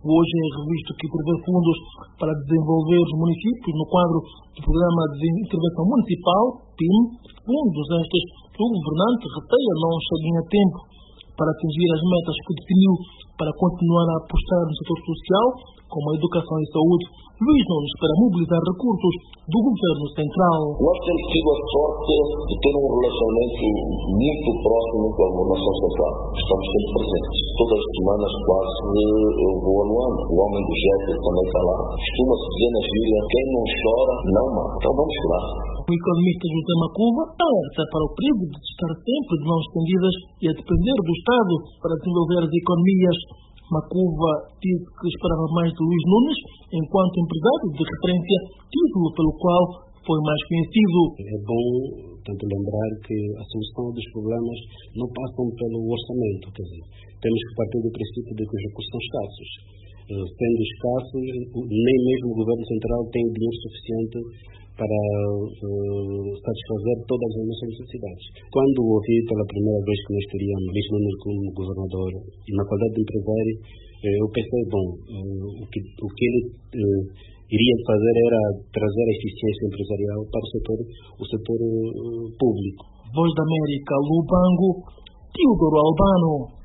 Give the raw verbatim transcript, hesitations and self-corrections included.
Hoje é revisto que prevê fundos para desenvolver os municípios no quadro do Programa de Intervenção Municipal, P I M. Fundos estes que o governante receia não cheguem a tempo para atingir as metas que definiu para continuar a apostar no setor social, como a educação e saúde. Luís Nunes espera mobilizar recursos do governo central. Nós temos tido a sorte de ter um relacionamento muito próximo com a governação central. Estamos sempre presentes. Todas as semanas quase eu vou a Luanda. O homem do J E T também está lá. Costuma-se dizer na gíria, quem não chora, não mata. Então vamos lá. O economista José Macuva alerta para o perigo de estar sempre de mãos estendidas e a depender do Estado para desenvolver as economias. Macuva disse que esperava mais de Luís Nunes enquanto empresário de referência, título pelo qual foi mais conhecido. É bom tanto lembrar que a solução dos problemas não passam pelo orçamento, quer dizer, temos que partir do princípio de que os recursos são escassos. Sendo escassos, nem mesmo o governo central tem dinheiro suficiente para uh, satisfazer todas as nossas necessidades. Quando ouvi pela primeira vez que nós teríamos Luís Nunes como governador e na qualidade de empresário, eu pensei, bom, uh, o, que, o que ele uh, iria fazer era trazer a eficiência empresarial para o setor, o setor uh, público. Voz da América, Lubango, Teodoro Albano.